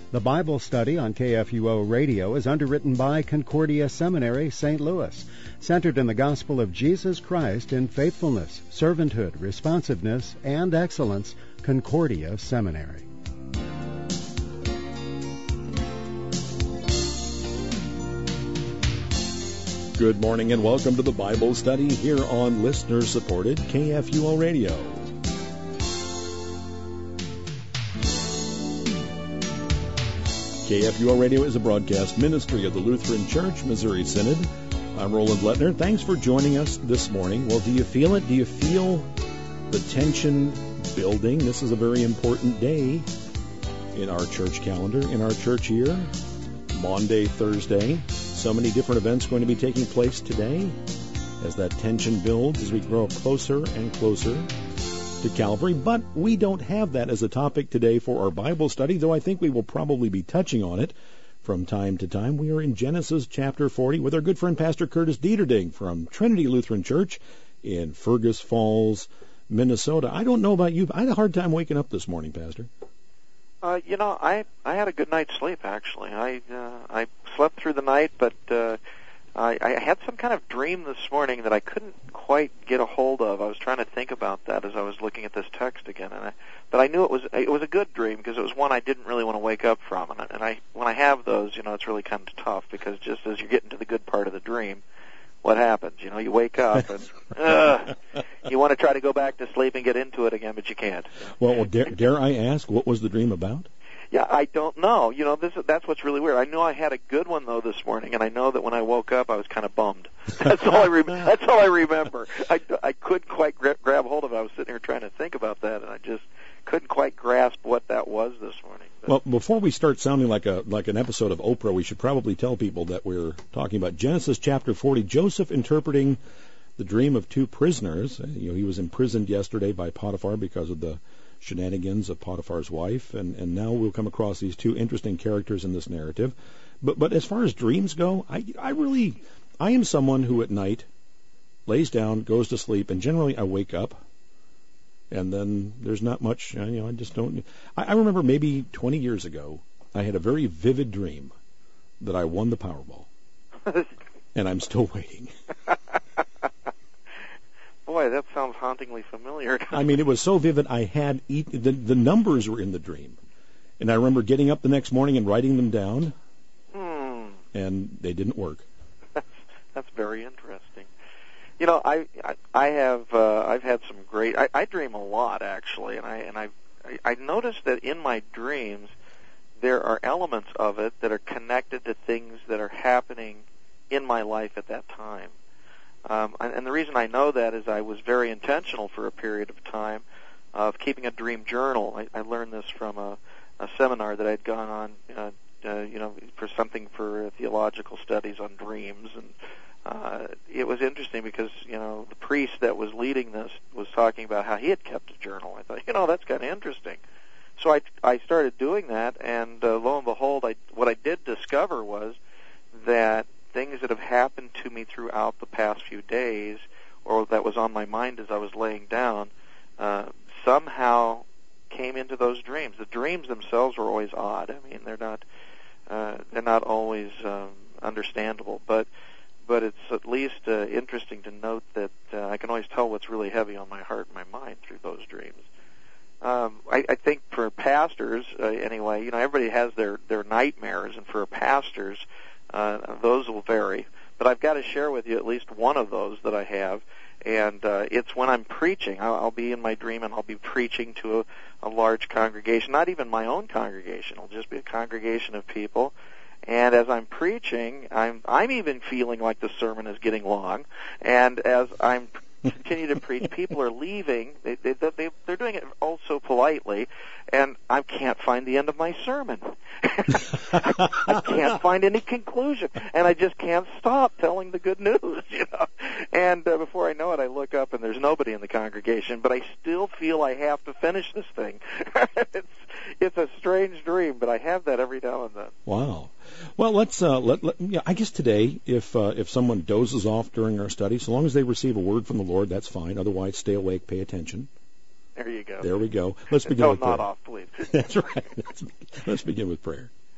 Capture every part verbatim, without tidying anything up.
The Bible study on K F U O Radio is underwritten by Concordia Seminary, Saint Louis, centered in the gospel of Jesus Christ in faithfulness, servanthood, responsiveness, and excellence. Concordia Seminary. Good morning and welcome to the Bible study here on listener-supported K F U O Radio. K F U O Radio is a broadcast ministry of the Lutheran Church, Missouri Synod. I'm Roland Lettner. Thanks for joining us this morning. Well, do you feel it? Do you feel the tension building? This is a very important day in our church calendar, in our church year. Maundy, Thursday. So many different events going to be taking place today as that tension builds, as we grow closer and closer to Calvary. But we don't have that as a topic today for our Bible study, though I think we will probably be touching on it from time to time. We are in Genesis chapter forty with our good friend Pastor Curtis Dieterding from Trinity Lutheran Church in Fergus Falls, Minnesota. I don't know about you, but I had a hard time waking up this morning, Pastor. Uh, you know, I I had a good night's sleep, actually. I uh, I slept through the night, but uh, I, I had some kind of dream this morning that I couldn't quite get a hold of. I was trying to think about that as I was looking at this text again, and I, but I knew it was it was a good dream because it was one I didn't really want to wake up from. And I, and I when I have those, you know, it's really kind of tough because just as you're getting to the good part of the dream, what happens? You know, you wake up and uh, you want to try to go back to sleep and get into it again, but you can't. Well, well dare, dare I ask, what was the dream about? Yeah, I don't know. You know, this that's what's really weird. I know I had a good one though this morning, and I know that when I woke up, I was kind of bummed. That's all I re- that's all I remember. I, I couldn't quite gra- grab hold of it. I was sitting here trying to think about that, and I just couldn't quite grasp what that was this morning. But, well, before we start sounding like a like an episode of Oprah, we should probably tell people that we're talking about Genesis chapter forty. Joseph interpreting the dream of two prisoners. You know, he was imprisoned yesterday by Potiphar because of the shenanigans of Potiphar's wife, and, and now we'll come across these two interesting characters in this narrative. But but as far as dreams go, I I really I am someone who at night lays down, goes to sleep, and generally I wake up, and then there's not much. You know, I just don't. I, I remember maybe twenty years ago, I had a very vivid dream that I won the Powerball, and I'm still waiting. Boy, that sounds hauntingly familiar. I mean, it was so vivid. I had eat, the the numbers were in the dream, and I remember getting up the next morning and writing them down, hmm. and they didn't work. That's, that's very interesting. You know, I I, I have uh, I've had some great. I, I dream a lot actually, and I and I I noticed that in my dreams there are elements of it that are connected to things that are happening in my life at that time. Um, and, and the reason I know that is I was very intentional for a period of time of keeping a dream journal. I, I learned this from a, a seminar that I'd gone on, uh, uh, you know, for something for theological studies on dreams. And uh, it was interesting because, you know, the priest that was leading this was talking about how he had kept a journal. I thought, you know, that's kind of interesting. So I, I started doing that, and uh, lo and behold, I, what I did discover was that things that have happened to me throughout the past few days, or that was on my mind as I was laying down, uh, somehow came into those dreams. The dreams themselves were always odd. I mean, they're not uh, they're not always um, understandable, but but it's at least uh, interesting to note that uh, I can always tell what's really heavy on my heart and my mind through those dreams. Um, I, I think for pastors, uh, anyway, you know, everybody has their their nightmares, and for pastors, Uh, those will vary, but I've got to share with you at least one of those that I have, and uh, it's when I'm preaching. I'll, I'll be in my dream, and I'll be preaching to a, a large congregation, not even my own congregation. It'll just be a congregation of people, and as I'm preaching, I'm I'm even feeling like the sermon is getting long, and as I'm continue to preach, people are leaving. They, they, they, they're doing it all so politely, and I can't find the end of my sermon. I can't find any conclusion, and I just can't stop telling the good news, you know. And uh, before I know it, I look up, and there's nobody in the congregation, but I still feel I have to finish this thing. it's it's a strange dream, but I have that every now and then. Wow. Well, let's. Uh, let, let, yeah, I guess today, if uh, if someone dozes off during our study, so long as they receive a word from the Lord, that's fine. Otherwise, stay awake, pay attention. There you go. There we go. Let's begin no, with prayer. not off, please. That's right. Let's, let's begin with prayer.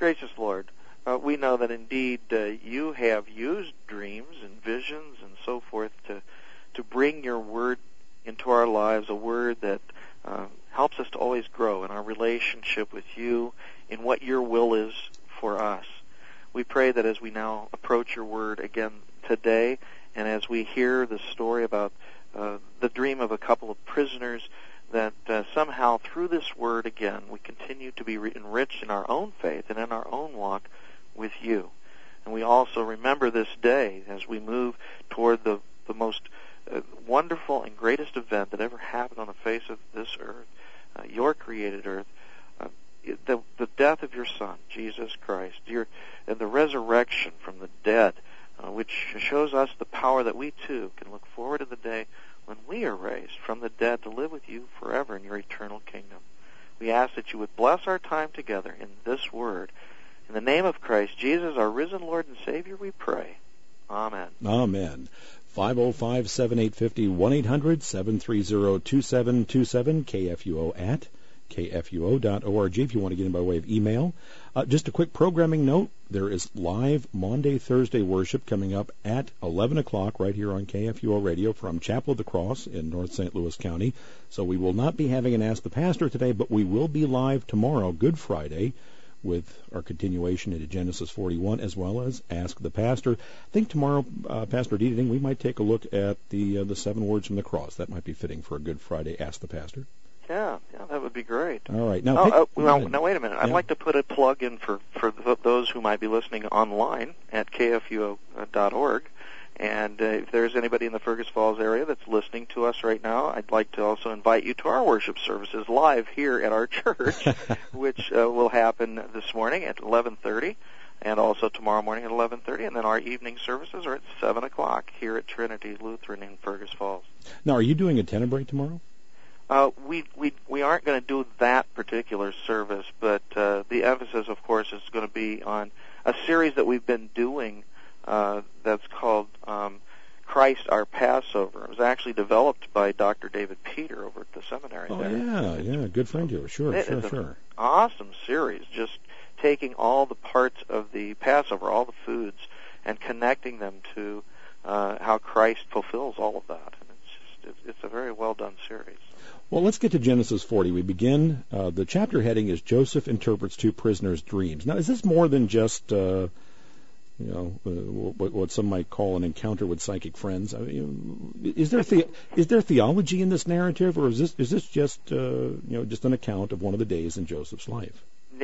Gracious Lord, uh, we know that indeed uh, you have used dreams and visions and so forth to to bring your word into our lives, a word that uh, helps us to always grow in our relationship with you, in what your will is for us. We pray that as we now approach your word again today, and as we hear the story about uh, the dream of a couple of prisoners, that uh, somehow through this word again we continue to be re- enriched in our own faith and in our own walk with you. And we also remember this day as we move toward the, the most uh, wonderful and greatest event that ever happened on the face of this earth, uh, your created earth, uh, the, the death of your Son, Jesus Christ, your, and the resurrection from the dead, uh, which shows us the power that we too can look forward to the day when we are raised from the dead to live with you forever in your eternal kingdom. We ask that you would bless our time together in this word. In the name of Christ Jesus, our risen Lord and Savior, we pray. Amen. Amen. five oh five, seven eight five oh, one eight hundred, seven three zero, two seven two seven, K F U O at K F U O dot org if you want to get in by way of email. Uh, just a quick programming note, there is live Maundy, Thursday worship coming up at eleven o'clock right here on K F U O Radio from Chapel of the Cross in North Saint Louis County. So we will not be having an Ask the Pastor today, but we will be live tomorrow, Good Friday, with our continuation into Genesis forty-one, as well as Ask the Pastor. I think tomorrow, uh, Pastor Dieting, we might take a look at the uh, the seven words from the cross. That might be fitting for a Good Friday Ask the Pastor. Yeah, yeah, that would be great. All right. Now, oh, pick, uh, well, now wait a minute. I'd yeah. like to put a plug in for, for th- those who might be listening online at K F U O dot org. And uh, if there's anybody in the Fergus Falls area that's listening to us right now, I'd like to also invite you to our worship services live here at our church, which uh, will happen this morning at eleven thirty, and also tomorrow morning at eleven thirty, and then our evening services are at seven o'clock here at Trinity Lutheran in Fergus Falls. Now, are you doing a tenebrae tomorrow? Uh, we we we aren't going to do that particular service, but uh, the emphasis, of course, is going to be on a series that we've been doing uh, that's called um, Christ Our Passover. It was actually developed by Doctor David Peter over at the seminary Oh, there. yeah, yeah, good friend here. Sure, It sure, is sure. an awesome series, just taking all the parts of the Passover, all the foods, and connecting them to uh, how Christ fulfills all of that. And it's just it's, it's a very well done series. Well, let's get to Genesis forty. We begin, uh, the chapter heading is Joseph interprets two prisoners' dreams. Now, is this more than just, uh, you know, uh, what, what some might call an encounter with psychic friends? I mean, is there the, is there theology in this narrative, or is this is this just, uh, you know, just an account of one of the days in Joseph's life?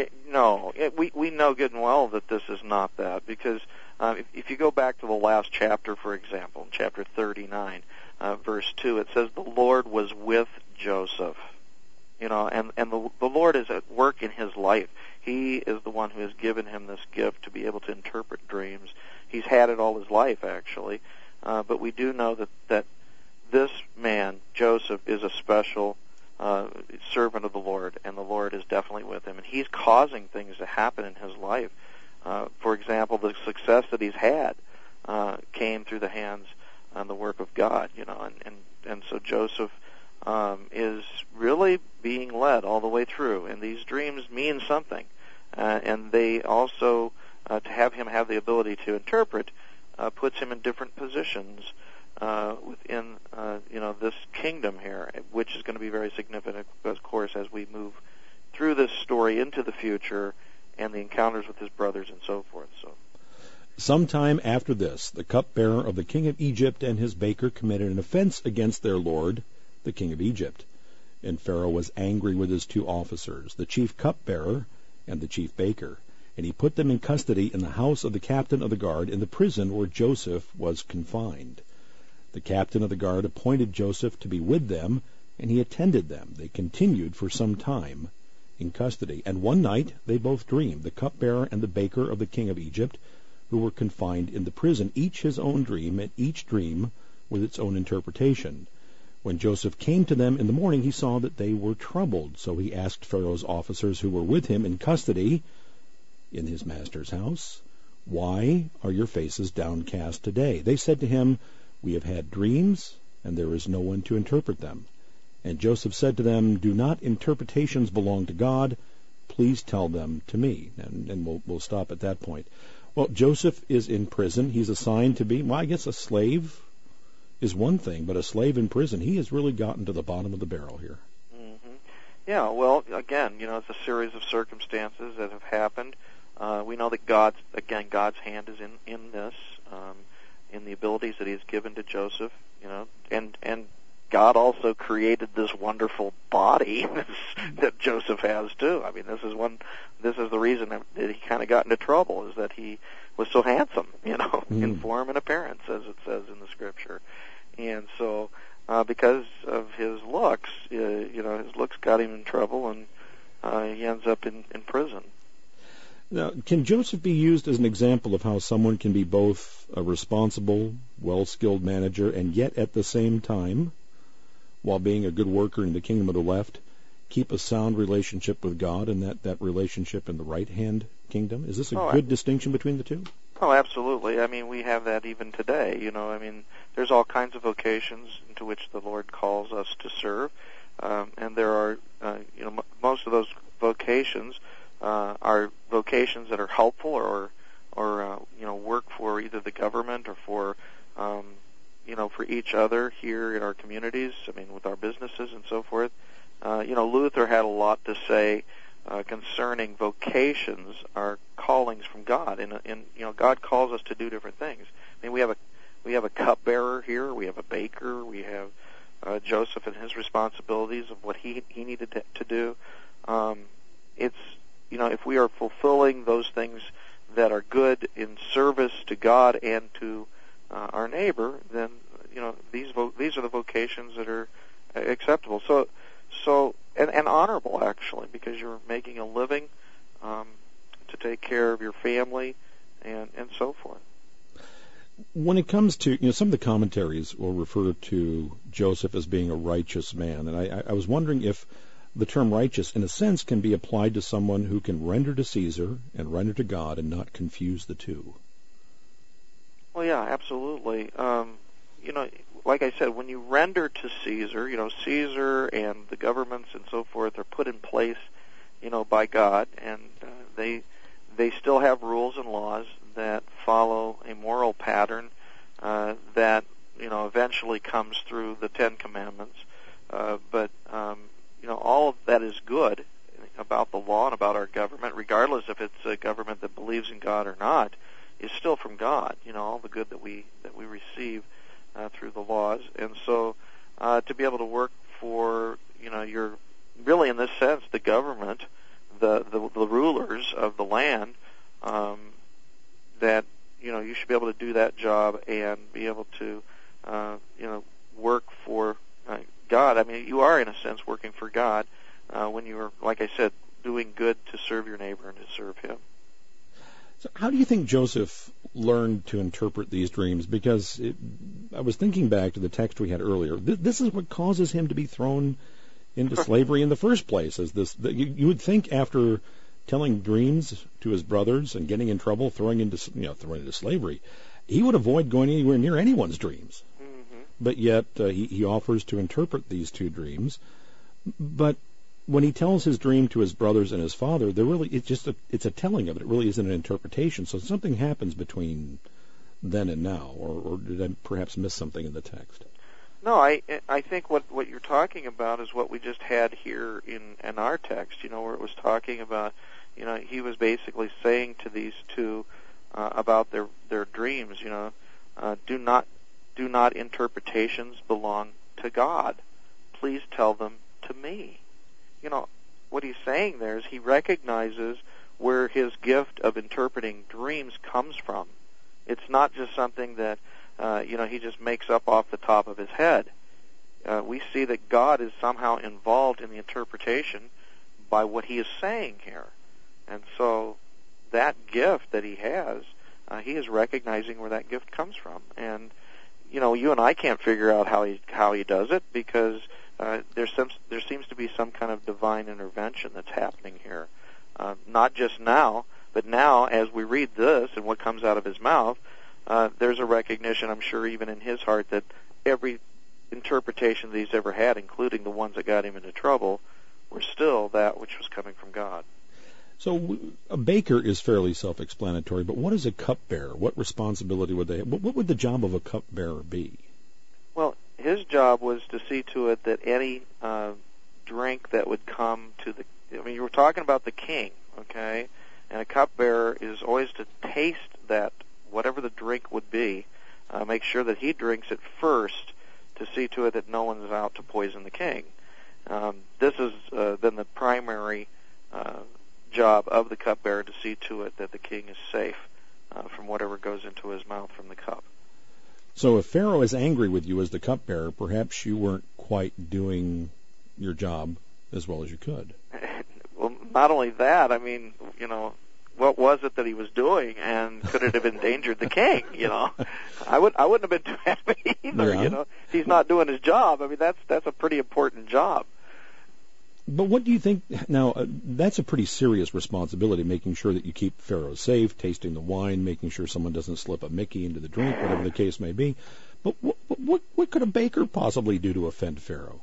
No, it, we we know good and well that this is not that, because um, if, if you go back to the last chapter, for example, in chapter thirty-nine, uh, verse two, it says the Lord was with Joseph, you know, and and the the Lord is at work in his life. He is the one who has given him this gift to be able to interpret dreams. He's had it all his life, actually, uh, but we do know that that this man Joseph is a special Uh, servant of the Lord, and the Lord is definitely with him, and he's causing things to happen in his life. Uh, for example, the success that he's had uh, came through the hands and the work of God, you know, and and, and so Joseph um, is really being led all the way through, and these dreams mean something, uh, and they also uh, to have him have the ability to interpret uh, puts him in different positions Uh, within, uh, you know, this kingdom here, which is going to be very significant, of course, as we move through this story into the future and the encounters with his brothers and so forth. So, sometime after this, the cupbearer of the king of Egypt and his baker committed an offense against their lord, the king of Egypt. And Pharaoh was angry with his two officers, the chief cupbearer and the chief baker. And he put them in custody in the house of the captain of the guard in the prison where Joseph was confined. The captain of the guard appointed Joseph to be with them, and he attended them. They continued for some time in custody. And one night they both dreamed, the cupbearer and the baker of the king of Egypt, who were confined in the prison, each his own dream, and each dream with its own interpretation. When Joseph came to them in the morning, he saw that they were troubled. So he asked Pharaoh's officers who were with him in custody in his master's house, "Why are your faces downcast today?" They said to him, "We have had dreams, and there is no one to interpret them." And Joseph said to them, "Do not interpretations belong to God? please tell them to me. And, and we'll, we'll stop at that point. Well, Joseph is in prison. He's assigned to be, well, I guess a slave is one thing, but a slave in prison, he has really gotten to the bottom of the barrel here. Mm-hmm. Yeah, well, again, you know, it's a series of circumstances that have happened. Uh, we know that God's, again, God's hand is in, in this, um, in the abilities that he's given to Joseph, you know, and, and God also created this wonderful body that Joseph has too. I mean, this is one, this is the reason that he kind of got into trouble, is that he was so handsome, you know, mm. in form and appearance, as it says in the scripture. And so, uh, because of his looks, uh, you know, his looks got him in trouble, and uh, he ends up in, in prison. Now, can Joseph be used as an example of how someone can be both a responsible, well-skilled manager and yet at the same time, while being a good worker in the kingdom of the left, keep a sound relationship with God and that, that relationship in the right-hand kingdom? Is this a oh, good I, distinction between the two? Oh, absolutely. I mean, we have that even today. You know, I mean, there's all kinds of vocations into which the Lord calls us to serve, um, and there are, uh, you know, m- most of those vocations uh, are vocations that are helpful or, or uh, you know, work for either the government or for um, you know, for each other here in our communities, I mean, with our businesses and so forth. Uh, you know, Luther had a lot to say uh, concerning vocations, our callings from God. And, and, you know, God calls us to do different things. I mean, we have a we have a cupbearer here, we have a baker, we have uh, Joseph and his responsibilities of what he he needed to, to do. Um, it's, you know, if we are fulfilling those things that are good in service to God and to Uh, our neighbor, then you know these vo- these are the vocations that are uh, acceptable. So, so and, and honorable actually, because you're making a living um, to take care of your family and and so forth. When it comes to, you know, some of the commentaries will refer to Joseph as being a righteous man, and I, I was wondering if the term righteous, in a sense, can be applied to someone who can render to Caesar and render to God and not confuse the two. Well, yeah, absolutely. Um, you know, like I said, when you render to Caesar, you know, Caesar and the governments and so forth are put in place, you know, by God, and uh, they they still have rules and laws that follow a moral pattern uh, that, you know, eventually comes through the Ten Commandments. Uh, but, um, you know, all of that is good about the law and about our government, regardless if it's a government that believes in God or not, is still from God. You know, all the good that we that we receive uh, through the laws, and so uh, to be able to work for, you know, your really in this sense the government, the the, the rulers of the land, um, that you know you should be able to do that job and be able to uh, you know work for uh, God. I mean, you are in a sense working for God uh, when you are, like I said, doing good to serve your neighbor and to serve Him. So how do you think Joseph learned to interpret these dreams? Because it, I was thinking back to the text we had earlier. This, this is what causes him to be thrown into slavery in the first place. Is this? The, you, you would think after telling dreams to his brothers and getting in trouble, throwing into you know throwing into slavery, he would avoid going anywhere near anyone's dreams. Mm-hmm. But yet uh, he, he offers to interpret these two dreams. But when he tells his dream to his brothers and his father, they're really it's just a, it's a telling of it. It really isn't an interpretation. So something happens between then and now, or, or did I perhaps miss something in the text? No, I I think what, what you're talking about is what we just had here in, in our text. You know, where it was talking about, you know, he was basically saying to these two uh, about their their dreams. You know, uh, do not do not interpretations belong to God. Please tell them to me. You know, what he's saying there is he recognizes where his gift of interpreting dreams comes from. It's not just something that, uh, you know, he just makes up off the top of his head. Uh, we see that God is somehow involved in the interpretation by what he is saying here. And so that gift that he has, uh, he is recognizing where that gift comes from. And, you know, you and I can't figure out how he, how he does it because Uh, there seems there seems to be some kind of divine intervention that's happening here, uh, not just now, but now as we read this and what comes out of his mouth, uh, there's a recognition, I'm sure, even in his heart, that every interpretation that he's ever had, including the ones that got him into trouble, were still that which was coming from God. So a baker is fairly self-explanatory, but what is a cupbearer? What responsibility would they have? What would the job of a cupbearer be? Well, his job was to see to it that any uh, drink that would come to the, I mean, you were talking about the king, okay? And a cupbearer is always to taste that, whatever the drink would be, uh, make sure that he drinks it first to see to it that no one is out to poison the king. Um, this is uh, then the primary uh, job of the cupbearer, to see to it that the king is safe uh, from whatever goes into his mouth from the cup. So if Pharaoh is angry with you as the cupbearer, perhaps you weren't quite doing your job as well as you could. Well, not only that, I mean, you know, what was it that he was doing, and could it have endangered the king? You know, I would I wouldn't have been too happy either. Yeah. You know, he's not doing his job. I mean, that's that's a pretty important job. But what do you think? Now, uh, that's a pretty serious responsibility, making sure that you keep Pharaoh safe, tasting the wine, making sure someone doesn't slip a Mickey into the drink, whatever the case may be. But what what, what could a baker possibly do to offend Pharaoh?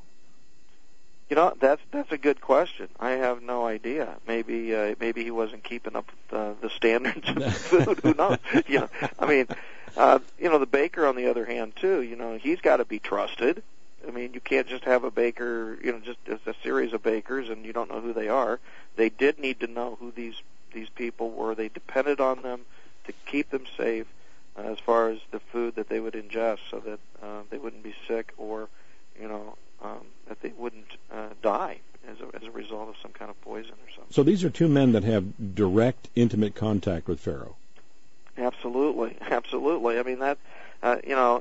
You know, that's that's a good question. I have no idea. Maybe uh, maybe he wasn't keeping up with uh, the standards of the food. Who knows? You know, I mean, uh, you know, the baker on the other hand too. You know, he's got to be trusted. I mean, you can't just have a baker. You know, just as a series of bakers, and you don't know who they are. They did need to know who these these people were. They depended on them to keep them safe uh, as far as the food that they would ingest, so that uh, they wouldn't be sick, or you know. Um, that they wouldn't uh, die as a, as a result of some kind of poison or something. So these are two men that have direct, intimate contact with Pharaoh. Absolutely, absolutely. I mean that, uh, you know,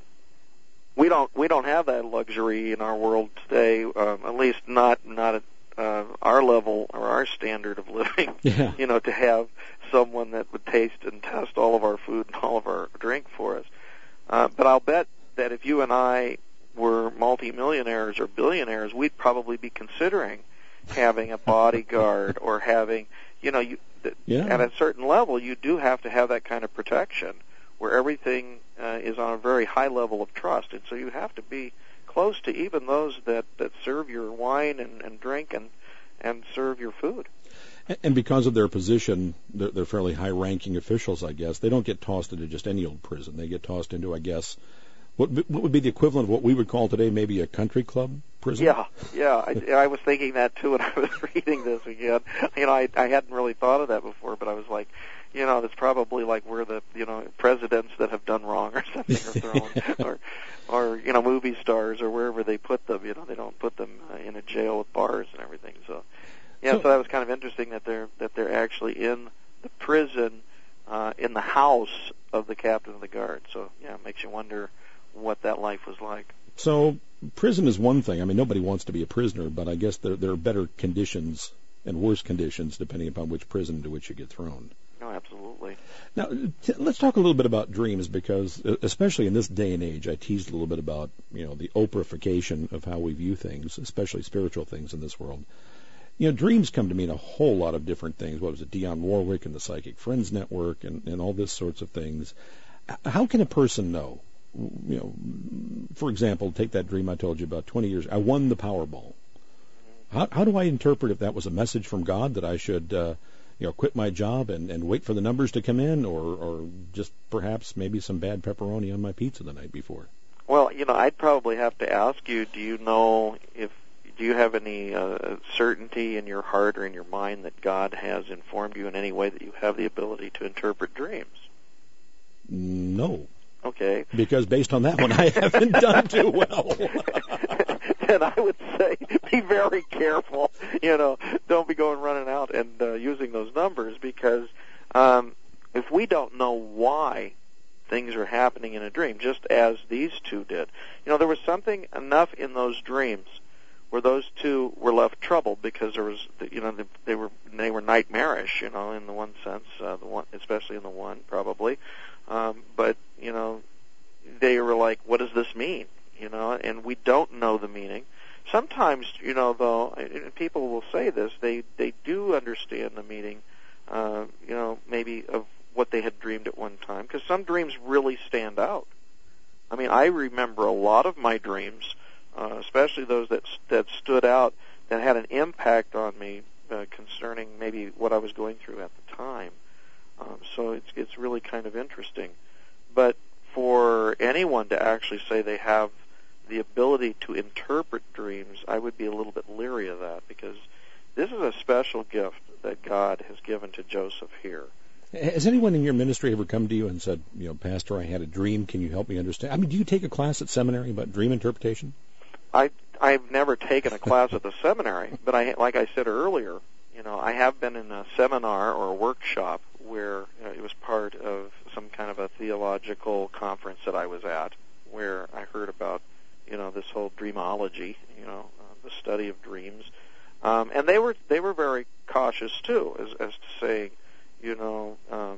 we don't we don't have that luxury in our world today. Um, at least not not at uh, our level or our standard of living. Yeah. You know, to have someone that would taste and test all of our food and all of our drink for us. Uh, but I'll bet that if you and I were multimillionaires or billionaires, we'd probably be considering having a bodyguard or having, you know, you, yeah. at a certain level, you do have to have that kind of protection where everything uh, is on a very high level of trust. And so you have to be close to even those that, that serve your wine and, and drink and, and serve your food. And because of their position, they're, they're fairly high-ranking officials, I guess. They don't get tossed into just any old prison. They get tossed into, I guess, What, what would be the equivalent of what we would call today maybe a country club prison? Yeah, yeah. I, I was thinking that too when I was reading this again. You know, I, I hadn't really thought of that before, but I was like, you know, that's probably like where the, you know, presidents that have done wrong or something are thrown, or, or you know, movie stars or wherever they put them. You know, they don't put them uh, in a jail with bars and everything. So, yeah. So, so that was kind of interesting that they're that they're actually in the prison, uh, in the house of the captain of the guard. So, yeah, it makes you wonder what that life was like. So prison is one thing. I mean, nobody wants to be a prisoner, but I guess there, there are better conditions and worse conditions depending upon which prison to which you get thrown. No, absolutely. Now, t- let's talk a little bit about dreams, because especially in this day and age, I teased a little bit about, you know, the Oprahification of how we view things, especially spiritual things in this world. You know, dreams come to mean a whole lot of different things. What was it, Dionne Warwick and the Psychic Friends Network and, and all this sorts of things. How can a person know? You know, for example, take that dream I told you about twenty years. I won the Powerball. How, how do I interpret if that was a message from God that I should, uh, you know, quit my job and, and wait for the numbers to come in, or, or just perhaps maybe some bad pepperoni on my pizza the night before? Well, you know, I'd probably have to ask you, do you know if, do you have any uh, certainty in your heart or in your mind that God has informed you in any way that you have the ability to interpret dreams? No. Okay. Because based on that one, I haven't done too well. And I would say be very careful. You know, don't be going running out and uh, using those numbers, because um, if we don't know why things are happening in a dream, just as these two did, you know, there was something enough in those dreams where those two were left troubled, because there was, you know, they were they were nightmarish, you know, in the one sense, uh, the one, especially in the one, probably. Um, but, you know, they were like, what does this mean? You know, and we don't know the meaning. Sometimes, you know, though, and people will say this, they, they do understand the meaning, uh, you know, maybe of what they had dreamed at one time, because some dreams really stand out. I mean, I remember a lot of my dreams, uh, especially those that that stood out, that had an impact on me uh, concerning maybe what I was going through at the time. Um, so it's it's really kind of interesting. But for anyone to actually say they have the ability to interpret dreams, I would be a little bit leery of that, because this is a special gift that God has given to Joseph here. Has anyone in your ministry ever come to you and said, you know, Pastor, I had a dream, can you help me understand? I mean, do you take a class at seminary about dream interpretation? I, I've never taken a class at the seminary, but I, like I said earlier, you know, I have been in a seminar or a workshop where you know, it was part of some kind of a theological conference that I was at, where I heard about, you know, this whole dreamology, you know, uh, the study of dreams, um, and they were they were very cautious too, as, as to say, you know, um,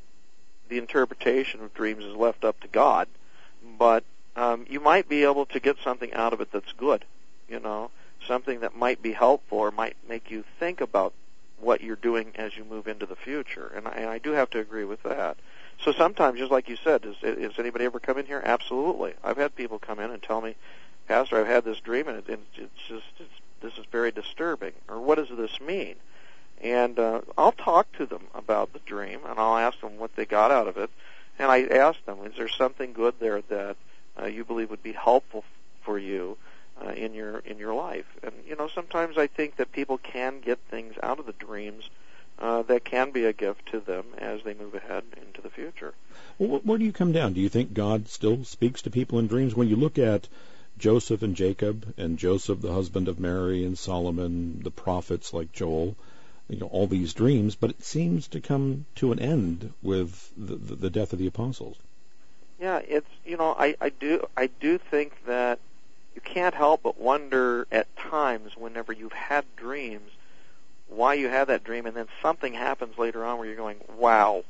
the interpretation of dreams is left up to God, but um, you might be able to get something out of it that's good, you know, something that might be helpful or might make you think about what you're doing as you move into the future. And I, and I do have to agree with that. So sometimes, just like you said, has, has anybody ever come in here? Absolutely. I've had people come in and tell me, Pastor, I've had this dream, and, it, and it's just it's, this is very disturbing, or what does this mean? And uh, I'll talk to them about the dream, and I'll ask them what they got out of it. And I ask them, is there something good there that uh, you believe would be helpful for you uh, in your in your life? And, you know, sometimes I think that people can get things out of the dreams uh, that can be a gift to them as they move ahead into the future. Well, where do you come down? Do you think God still speaks to people in dreams? When you look at Joseph and Jacob, and Joseph, the husband of Mary, and Solomon, the prophets like Joel, you know, all these dreams, but it seems to come to an end with the, the, the death of the apostles. Yeah, it's, you know, I, I do I do think that you can't help but wonder at times whenever you've had dreams why you had that dream, and then something happens later on where you're going, wow.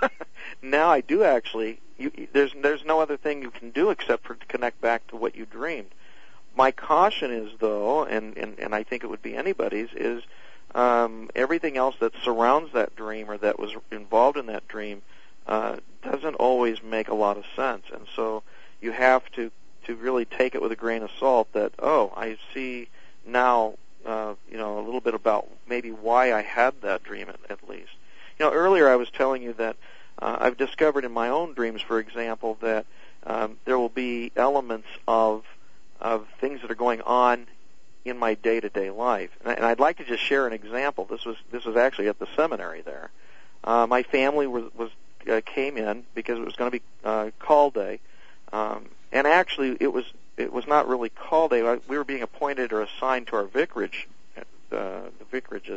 Now I do actually, you, there's there's no other thing you can do except for to connect back to what you dreamed. My caution is, though, and, and, and I think it would be anybody's, is um, everything else that surrounds that dream or that was involved in that dream uh, doesn't always make a lot of sense. And so you have to, to really take it with a grain of salt that, oh, I see now, uh, you know, a little bit about maybe why I had that dream at, at least. You know, earlier I was telling you that uh, I've discovered in my own dreams, for example, that um, there will be elements of of things that are going on in my day-to-day life. And, and I'd like to just share an example. This was this was actually at the seminary there. Uh, my family was, was uh, came in because it was going to be uh, call day, um, and actually it was it was not really call day. We were being appointed or assigned to our vicarage, uh, the vicarages.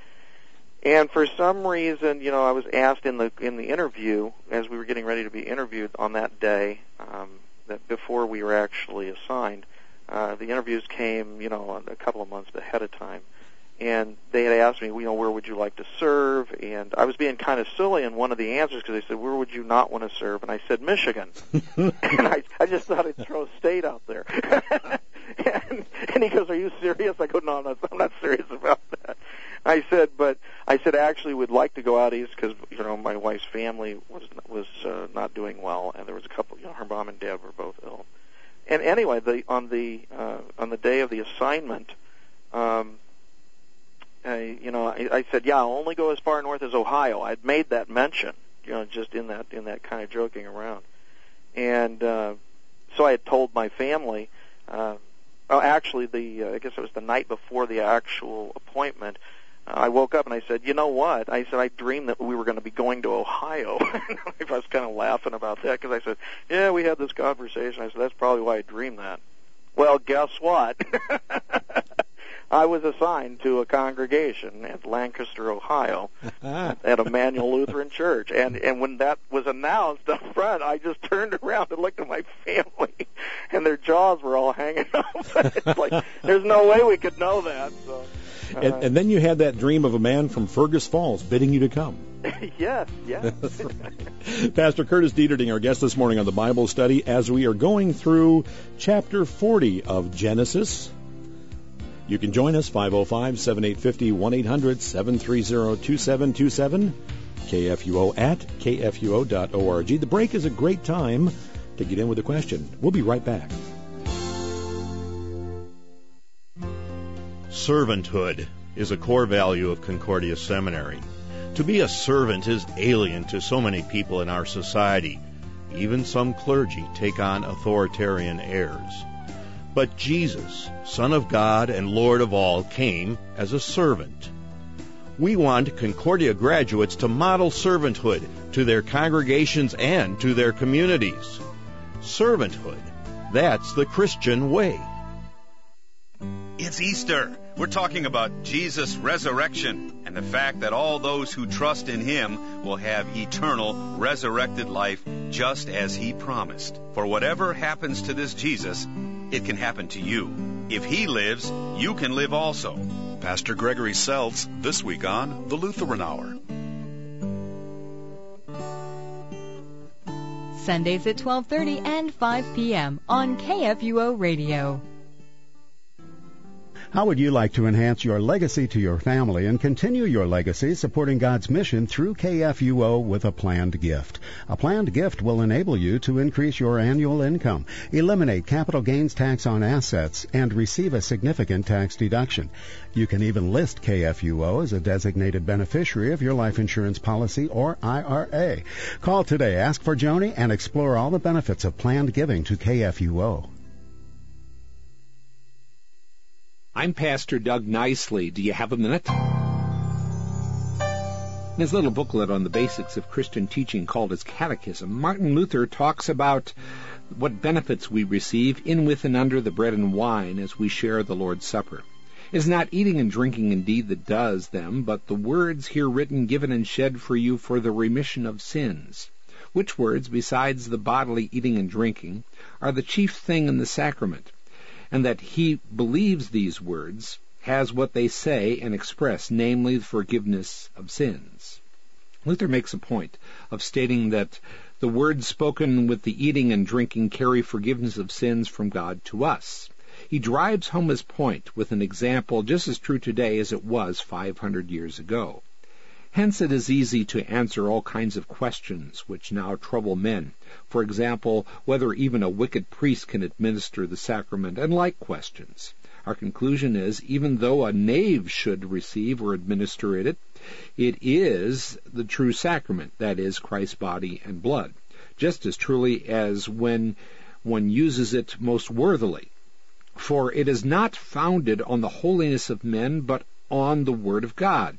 And for some reason, you know, I was asked in the in the interview as we were getting ready to be interviewed on that day, um, that before we were actually assigned. Uh, the interviews came, you know, a couple of months ahead of time, and they had asked me, you know, where would you like to serve? And I was being kind of silly in one of the answers because they said, where would you not want to serve? And I said, Michigan. And I, I just thought I'd throw state out there. and, and he goes, are you serious? I go, no, I'm not, I'm not serious about that. I said, but I said, actually, we'd like to go out east because, you know, my wife's family was was uh, not doing well, and there was a couple, you know, her mom and dad were both ill. And anyway, the, on the uh, on the day of the assignment, um, I, you know, I, I said, yeah, I'll only go as far north as Ohio. I'd made that mention, you know, just in that in that kind of joking around. And uh, so I had told my family. Uh, well, actually, the uh, I guess it was the night before the actual appointment. I woke up and I said, you know what? I said, I dreamed that we were going to be going to Ohio. I was kind of laughing about that because I said, yeah, we had this conversation. I said, that's probably why I dreamed that. Well, guess what? I was assigned to a congregation at Lancaster, Ohio, at Emmanuel Lutheran Church. And, and when that was announced up front, I just turned around and looked at my family, and their jaws were all hanging up. It's like, there's no way we could know that, so... Uh, and, and then you had that dream of a man from Fergus Falls bidding you to come. Yes, yes. Pastor Curtis Dieterding, our guest this morning on the Bible study, as we are going through chapter forty of Genesis. You can join us, five oh five, seven eight five oh, one eight hundred, seven three zero, two seven two seven, K F U O at K F U O dot org. The break is a great time to get in with a question. We'll be right back. Servanthood. is a core value of Concordia Seminary. To be a servant is alien to so many people in our society. Even some clergy take on authoritarian airs. But Jesus, Son of God and Lord of all, came as a servant. We want Concordia graduates to model servanthood to their congregations and to their communities. Servanthood, that's the Christian way. It's Easter. We're talking about Jesus' resurrection and the fact that all those who trust in Him will have eternal resurrected life just as He promised. For whatever happens to this Jesus, it can happen to you. If He lives, you can live also. Pastor Gregory Seltz, this week on The Lutheran Hour. Sundays at twelve thirty and five p.m. on K F U O Radio. How would you like to enhance your legacy to your family and continue your legacy supporting God's mission through K F U O with a planned gift? A planned gift will enable you to increase your annual income, eliminate capital gains tax on assets, and receive a significant tax deduction. You can even list K F U O as a designated beneficiary of your life insurance policy or I R A. Call today, ask for Joni, and explore all the benefits of planned giving to K F U O. I'm Pastor Doug Nicely. Do you have a minute? In his little booklet on the basics of Christian teaching called his Catechism, Martin Luther talks about what benefits we receive in, with, and under the bread and wine as we share the Lord's Supper. It is not eating and drinking indeed that does them, but the words here written, given, and shed for you for the remission of sins. Which words, besides the bodily eating and drinking, are the chief thing in the sacrament, and that he believes these words has what they say and express, namely the forgiveness of sins. Luther makes a point of stating that the words spoken with the eating and drinking carry forgiveness of sins from God to us. He drives home his point with an example just as true today as it was five hundred years ago. Hence it is easy to answer all kinds of questions which now trouble men. For example, whether even a wicked priest can administer the sacrament, and like questions. Our conclusion is, even though a knave should receive or administer it, it is the true sacrament, that is, Christ's body and blood, just as truly as when one uses it most worthily. For it is not founded on the holiness of men, but on the Word of God.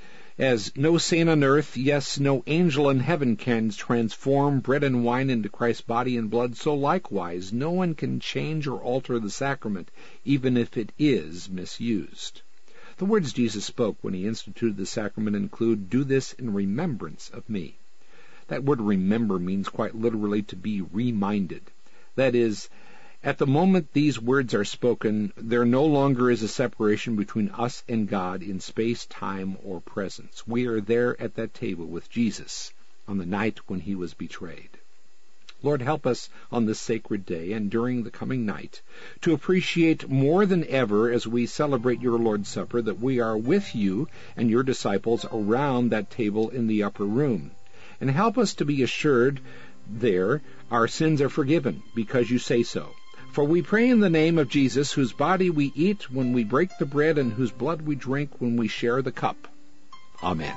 As no saint on earth, yes, no angel in heaven can transform bread and wine into Christ's body and blood, so likewise no one can change or alter the sacrament, even if it is misused. The words Jesus spoke when he instituted the sacrament include, "Do this in remembrance of me." That word remember means quite literally to be reminded. That is, at the moment these words are spoken, there no longer is a separation between us and God in space, time, or presence. We are there at that table with Jesus on the night when he was betrayed. Lord, help us on this sacred day and during the coming night to appreciate more than ever as we celebrate your Lord's Supper that we are with you and your disciples around that table in the upper room. And help us to be assured there our sins are forgiven because you say so. For we pray in the name of Jesus, whose body we eat when we break the bread and whose blood we drink when we share the cup. Amen.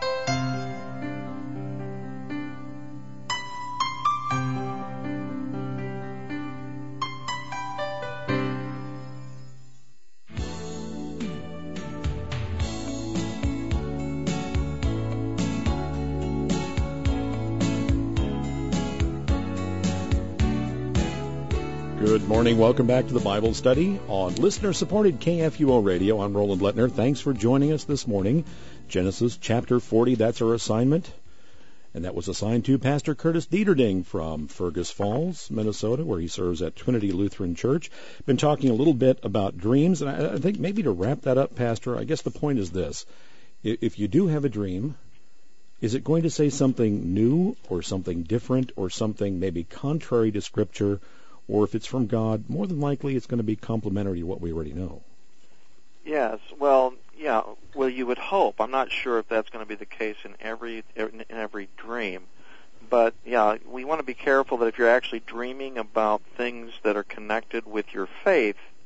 Good morning. Welcome back to the Bible study on listener-supported K F U O Radio. I'm Roland Lettner. Thanks for joining us this morning. Genesis chapter forty, that's our assignment. And that was assigned to Pastor Curtis Dieterding from Fergus Falls, Minnesota, where he serves at Trinity Lutheran Church. Been talking a little bit about dreams, and I, I think maybe to wrap that up, Pastor, I guess the point is this. If you do have a dream, is it going to say something new or something different or something maybe contrary to Scripture? Or if it's from God, more than likely it's going to be complementary to what we already know. Yes, well, yeah, well, you would hope. I'm not sure if that's going to be the case in every in every dream. But, yeah, we want to be careful that if you're actually dreaming about things that are connected with your faith,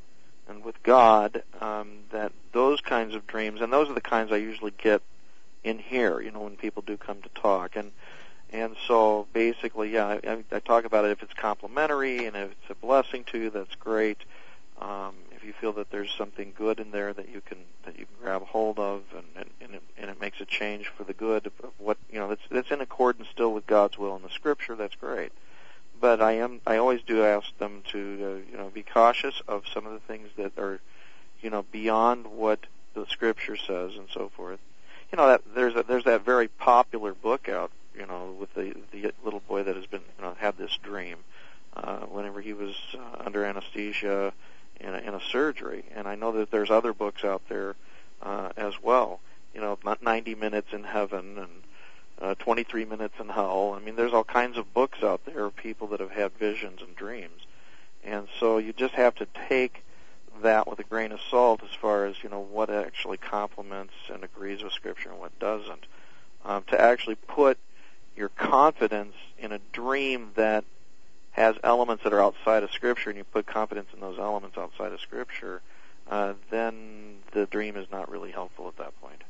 and with God, um, that those kinds of dreams, and those are the kinds I usually get in here, you know, when people do come to talk. And and so basically, yeah, I, I talk about it if it's complimentary and if it's a blessing to you, that's great. Um, if you feel that there's something good in there that you can that you can grab hold of, and and, and, it, and it makes a change for the good of what, you know, that's that's in accordance still with God's will in the Scripture, that's great. But I am I always do ask them to uh, you know be cautious of some of the things that are, you know, beyond what the Scripture says and so forth. You know, that there's a, there's that very popular book out, you know, with the the little boy that has been, you know, had this dream uh, whenever he was uh, under anesthesia in a, in a surgery. And I know that there's other books out there uh, as well. You know, ninety minutes in heaven and uh, twenty-three minutes in hell. I mean, there's all kinds of books out there of people that have had visions and dreams. And so you just have to take that with a grain of salt as far as, you know, what actually complements and agrees with Scripture and what doesn't. Um, to actually put your confidence in a dream that has elements that are outside of Scripture, and you put confidence in those elements outside of Scripture, uh, then the dream is not really helpful at that point.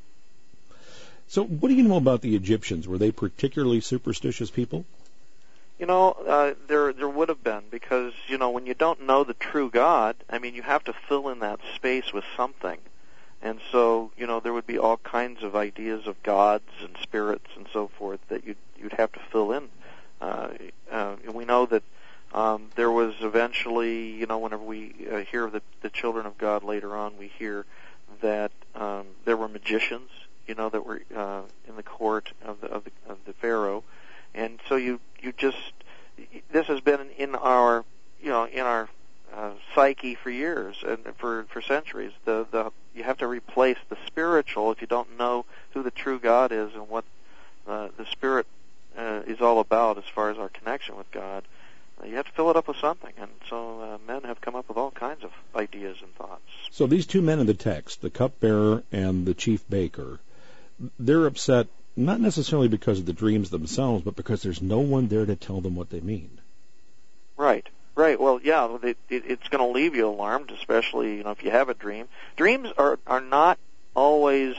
So what do you know about the Egyptians? Were they particularly superstitious people? You know, uh, there there would have been, because, you know, when you don't know the true God, I mean, you have to fill in that space with something. And so, you know, there would be all kinds of ideas of gods and spirits and so forth that you'd, you'd have to fill in. Uh, uh, and we know that um, there was eventually, you know, whenever we uh, hear of the, the children of God later on, we hear that um, there were magicians, you know, that were uh, in the court of the, of the of the Pharaoh. And so you you just, this has been in our, you know, in our uh, psyche for years and for for centuries. The the you have to replace the spiritual if you don't know who the true God is and what uh, the Spirit uh, is all about as far as our connection with God. Uh, you have to fill it up with something, and so uh, men have come up with all kinds of ideas and thoughts. So these two men in the text, the cupbearer and the chief baker, they're upset not necessarily because of the dreams themselves, but because there's no one there to tell them what they mean. Right, right. Well, yeah, it, it, it's going to leave you alarmed, especially, you know, if you have a dream. Dreams are are not always,